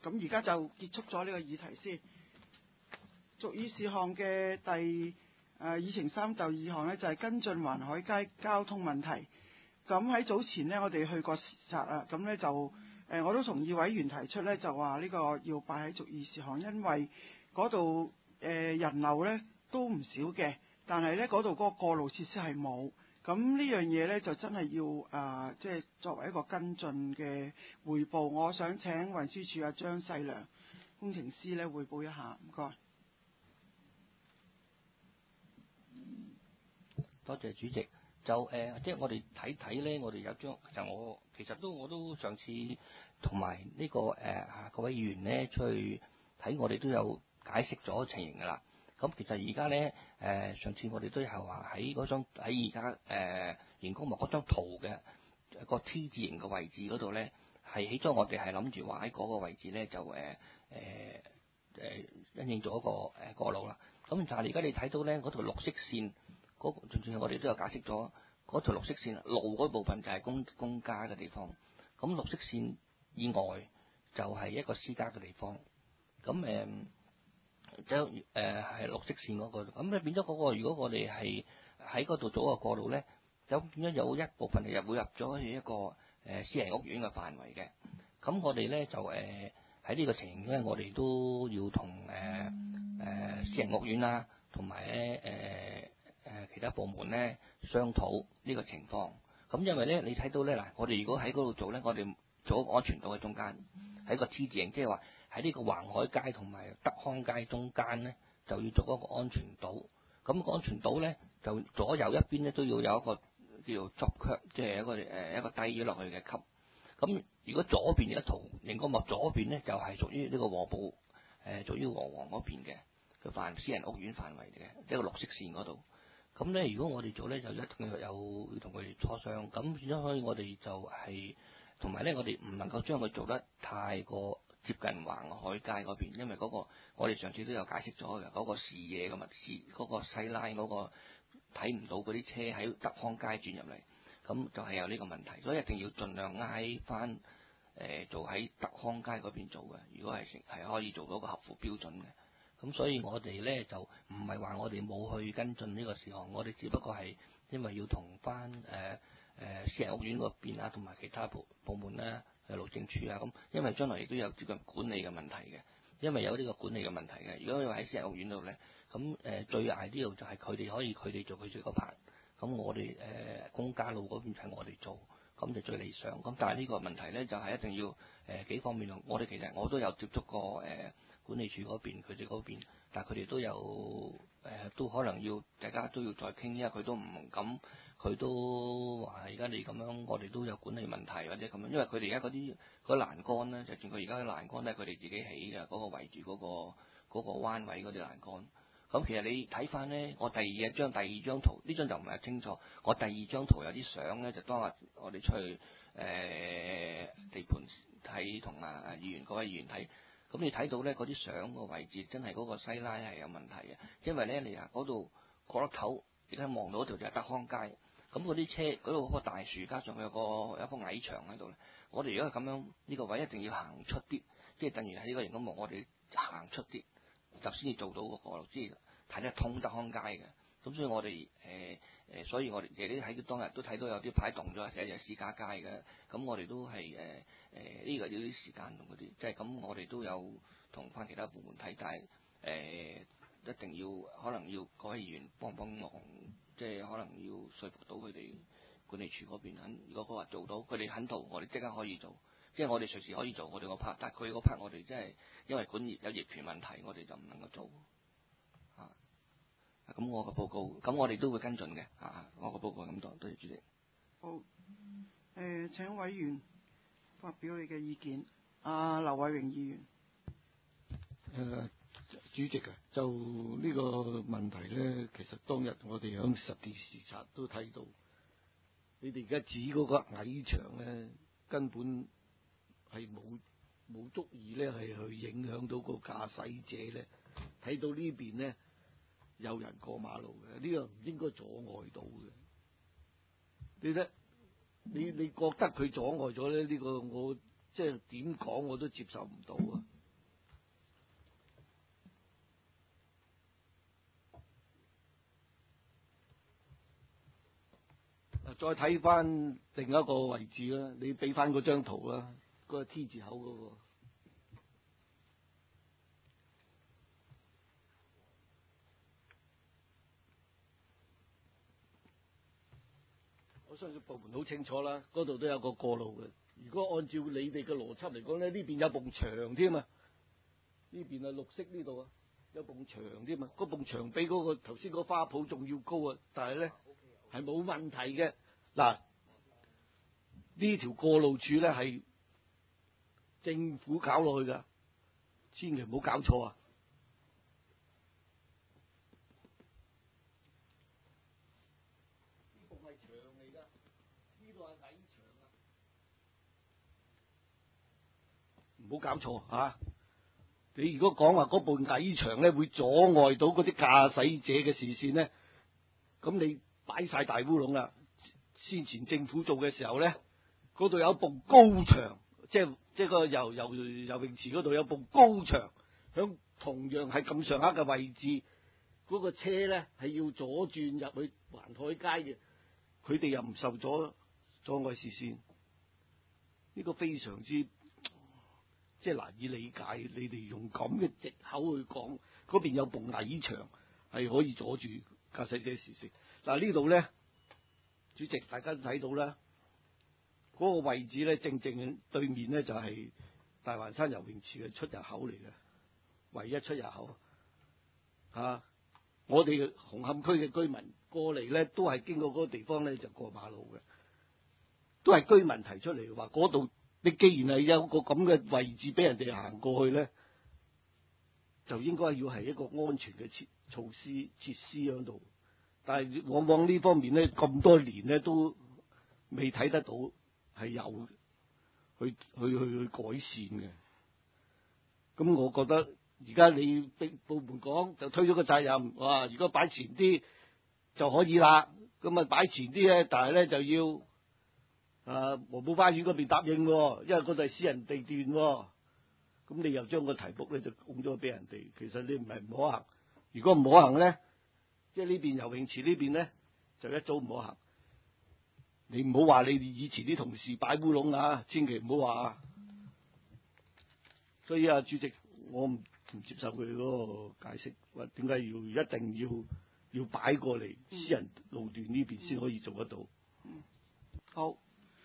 咁而家就結束咗呢個議題先。屬議事項嘅議程三就2項呢，就係跟進環海街交通問題。咁喺早前呢，我哋去過視察啊，咁呢就我都同議委員提出呢，就話呢個要擺喺屬議事項，因為嗰度人流呢都唔少嘅，但係呢嗰度嗰個過路設施係冇。咁呢樣嘢呢，就真係要即係作為一個跟進嘅匯報。我想請運輸署張世良工程師呢匯報一下，唔該。 多謝主席。就即係我哋睇睇咧，我哋有張其實我都上次同埋呢個各位議員咧出去睇，我哋都有解釋咗情形㗎啦。咁其實而家咧上次我哋都係話喺而家熒光幕嗰張圖嘅一個 T 字形嘅位置嗰度咧，係起初我哋係諗住話喺嗰個位置咧就因應咗一個過路啦。咁但係而家你睇到咧嗰條綠色線。仲我哋都有解釋咗，嗰條綠色線路嗰部分就係公家嘅地方，咁綠色線以外就係一個私家嘅地方。咁係綠色線嗰個，咁咧變咗嗰個，如果我哋係喺嗰度做個過路咧，就變咗有一部分係會入咗去一個私人屋苑嘅範圍嘅。咁我哋咧就喺呢個情形咧，我哋都要同私人屋苑啦，同埋咧其他部門咧商討呢個情況。咁因為咧你睇到咧嗱，我哋如果喺嗰度做咧，我哋做安全島嘅中間，喺個 T 字形，即係話喺呢個橫海街同埋德康街中間咧，就要做一個安全島。咁安全島咧就左右一邊咧都要有一個叫做 drop curb，即係一個低咗落去嘅級。咁如果左邊一圖熒光幕左邊咧就係屬於呢個黃埔屬於黃嗰邊嘅私人屋苑範圍嘅一個綠色線嗰度。咁咧，如果我哋做咧，就一定要同佢哋磋商。咁變咗，所以我哋就係同埋咧，我哋唔能夠將佢做得太過接近橫海街嗰邊，因為嗰個我哋上次都有解釋咗嘅嗰個視野嘅嗰個西拉嗰個睇唔到嗰啲車喺德康街轉入嚟，咁就係有呢個問題，所以一定要盡量挨翻做喺德康街嗰邊做嘅。如果係可以做到個合乎標準嘅。咁所以我哋咧就唔係話我哋冇去跟進呢個事項，我哋只不過係因為要同翻私人屋苑嗰邊啊，同埋其他部門啦，路政署啊咁，因為將來亦都有接近管理嘅問題嘅，因為有呢個管理嘅問題嘅。如果你話喺私人屋苑度咧，咁最ideal就係佢哋做佢最嗰 part，咁我哋公家路嗰邊係我哋做，咁就最理想。咁但係呢個問題咧就係一定要幾方面我哋其實我都有接觸過管理處嗰邊，佢哋嗰邊，但係佢哋都有都可能要大家都要再傾，因為佢都唔敢，佢都話而家你咁樣，我哋都有管理問題或者咁樣，因為佢哋而家嗰欄杆咧，就算佢而家嘅欄杆都係佢哋自己起嘅，嗰個圍住嗰個彎位嗰啲欄杆。咁其實你睇翻咧，我第二張圖呢張就唔係清楚，我第二張圖有啲相咧，就當日我哋出去地盤睇，同各位議員睇。咁你睇到咧嗰啲相個位置，真係嗰個西拉係有問題嘅，因為咧你話嗰度角落頭，而家望到嗰條就係德康街，咁嗰啲車嗰度嗰個大樹，加上佢有一個矮牆喺度咧，我哋如果係咁樣呢個位一定要行出啲，即係等於喺呢個熒光幕，我哋行出啲，就先至做到嗰個，即係睇得通德康街嘅。咁所以我哋所以我哋其實喺當日都睇到有啲牌動咗，寫住市價街嘅。咁我哋都係呢個要啲時間同嗰啲，即係咁我哋都有同翻其他部門睇，但係一定要可能要各位議員幫忙，即係可能要說服到佢哋管理處嗰邊肯。如果佢話做到，佢哋肯做，我哋即刻可以做，即係我哋隨時可以做我哋個 part，但係佢個 part 我哋真係因為有業權問題，我哋就唔能夠做。咁我個報告，咁我哋都會跟進嘅。我個報告咁多，多謝主席。 好，請委員發表你嘅意見。劉偉榮議員。 主席啊，就呢個問題咧，其實當日我哋響實地視察都睇到，你哋而家指嗰個矮牆咧，根本係冇足以咧係去影響到個駕駛者咧，睇到呢邊咧。有人過馬路嘅，呢個唔應該阻礙到嘅。你覺得佢阻礙咗咧？呢個我即係點講我都接受唔到啊！ 再睇翻另一個位置啦，你俾翻嗰張圖啦，嗰個 T 字口嗰個。我相信部門好清楚啦，嗰度都有個過路嘅。如果按照你哋嘅邏輯嚟講咧，呢邊有埲牆添啊，呢邊係綠色呢度啊，有埲牆添啊，嗰埲牆比嗰個頭先嗰花圃仲要高啊，但係咧係冇問題嘅。嗱，呢條過路柱咧係政府搞落去噶，千祈唔好搞錯啊！呢埲係牆嚟噶，呢度係矮牆啊！唔好搞錯啊！你如果講話嗰埲矮牆咧會阻礙到嗰啲駕駛者嘅視線咧，咁你擺晒大烏龍啦！先前政府做嘅時候咧，嗰度有埲高牆，即係個游泳池嗰度有埲高牆，響同樣係咁上下嘅位置，嗰個車咧係要左轉入去環海街嘅，佢哋又唔受阻礙視線，呢個非常之即係難以理解。你哋用咁嘅藉口去講，嗰邊有埲矮牆係可以阻住駕駛者視線。嗱，呢度咧，主席大家都睇到啦，嗰個位置咧正正對面咧就係大環山游泳池嘅出入口嚟嘅，唯一出入口。我哋紅磡區嘅居民過嚟咧，都係經過嗰個地方咧就過馬路嘅，都係居民提出嚟話嗰度，你既然係有個咁嘅位置俾人哋行過去咧，就應該要係一個安全嘅措施設施喺度。但係往往呢方面咧，咁多年咧都未睇得到係有去改善嘅。咁我覺得而家你部門講就推咗個責任，哇！如果擺前啲就可以啦，咁啊擺前啲咧，但係咧就要黃埔花園嗰邊答應，因為嗰度係私人地段，咁你又將個題目咧就拱咗俾人哋。其實你唔係唔可行，如果唔可行咧，即係呢邊游泳池呢邊咧就一早唔可行。你唔好話你以前啲同事擺烏龍啊，千祈唔好話啊。所以啊，主席，我唔接受佢嗰個解釋，話點解一定要擺過嚟私人路段呢邊先可以做得到。 好。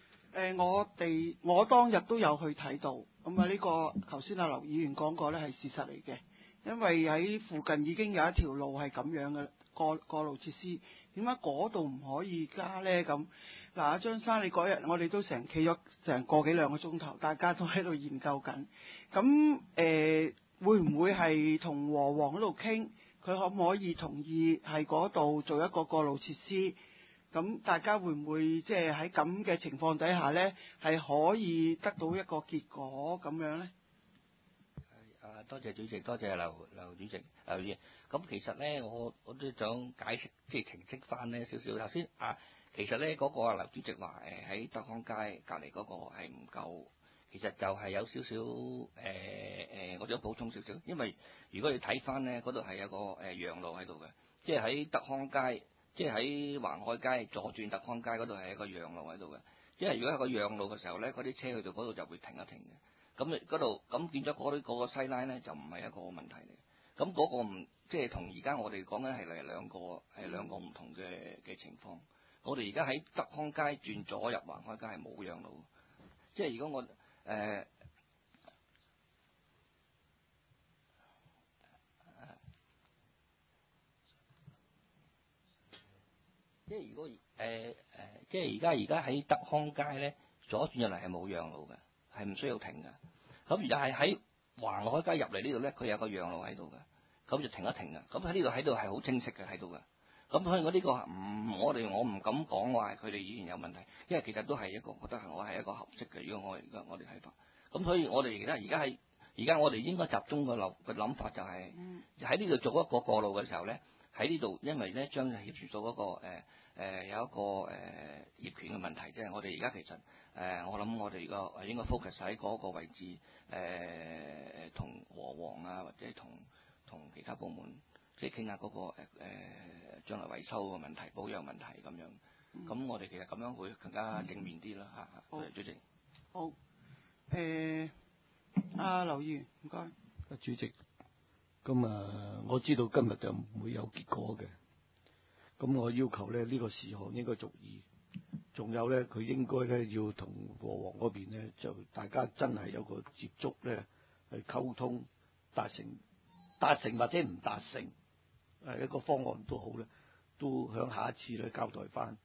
我當日都有去睇到，咁啊呢個頭先阿劉議員講過咧係事實嚟嘅，因為喺附近已經有一條路係咁樣嘅過路設施，點解嗰度唔可以加咧？咁嗱，阿張生，你嗰日我哋都企咗成個幾兩個鐘頭，大家都喺度研究緊，咁會唔會係同和黃嗰度傾，佢可唔可以同意係嗰度做一個過路設施？咁大家會唔會即係喺咁嘅情況底下咧，係可以得到一個結果咁樣咧？ 多謝主席，多謝劉主席、劉議員。咁其實咧，我都想解釋，即係澄清翻呢少少。頭先其實咧嗰個劉主席話喺德康街隔離嗰個係唔夠，其實就係有少少我想補充少少，因為如果你睇翻咧，嗰度係有個讓路喺度嘅，即係喺德康街。即係喺環海街左轉德康街嗰度係一個讓路喺度嘅，因為如果係個讓路嘅時候咧，嗰啲車去到嗰度就會停一停嘅。咁你嗰度咁變咗嗰個西拉咧就唔係一個問題嚟。咁嗰個唔即係同而家我哋講緊係兩個唔同嘅情況。我哋而家喺德康街轉左入環海街係冇讓路，即係如果我即係如果即係而家喺德康街咧，左轉入嚟係冇讓路嘅，係唔需要停嘅。咁而家係喺環海街入嚟呢度咧，佢有個讓路喺度嘅，咁就停一停嘅。咁喺度係好清晰嘅喺度嘅。咁所以我呢個我唔敢講話佢哋以前有問題，因為其實都係覺得我係一個合適嘅。如果我哋睇法，咁所以我哋而家我哋應該集中個諗法就係喺呢度做一個過路嘅時候咧。喺呢度，因為咧將協調到嗰個有一個業權嘅問題，即係我哋而家其實我諗我哋個應該 focus 喺嗰個位置同和黃啊，或者同其他部門即係傾下嗰個將來維修嘅問題、保養問題咁樣。 咁我哋其實咁樣會更加正面啲啦嚇。 好， 主席。 好。阿劉議員，唔該。 主席，咁我知道今日就唔會有結果嘅，咁我要求咧呢個事項應該續議，仲有咧佢應該咧要同和黃嗰邊咧就大家真係有個接觸咧去溝通，達成或者唔達成一個方案都好咧，都響下一次咧交代翻。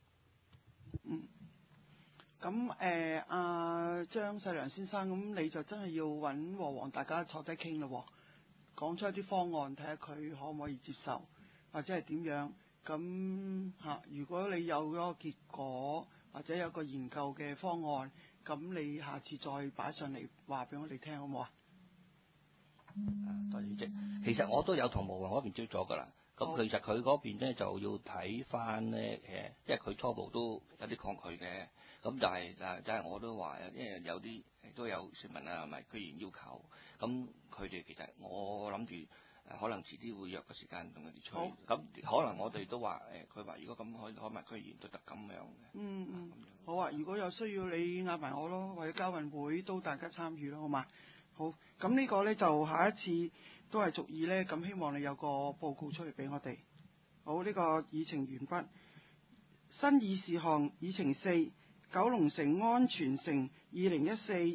咁阿張世良先生，咁你就真係要揾和黃大家坐低傾咯，講出一啲方案，睇下佢可唔可以接受，或者係點樣。咁如果你有嗰個結果，或者有個研究嘅方案，咁你下次再擺上嚟話俾我哋聽，好唔好啊？ 多謝主席。其實我都有同和黃嗰邊接咗㗎啦。咁其實佢嗰邊咧就要睇翻咧因為佢初步都有啲抗拒嘅。咁但係我都話，因為有啲都有市民啊，咪居然要求。咁佢哋其實我諗住可能遲啲會約個時間同佢哋吹。咁可能我哋都話佢話如果咁可能區議員都得咁樣嘅。 好啊！如果有需要，你嗌埋我咯，或者交運會都大家參與咯，好嘛？好，咁呢個咧就下一次都係續議咧，咁希望你有個報告出嚟俾我哋。好，呢個議程完畢。新議事項議程4，九龍城安全城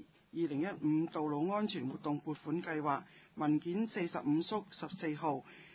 2014-2015道路安全活動撥款計劃文件45/14號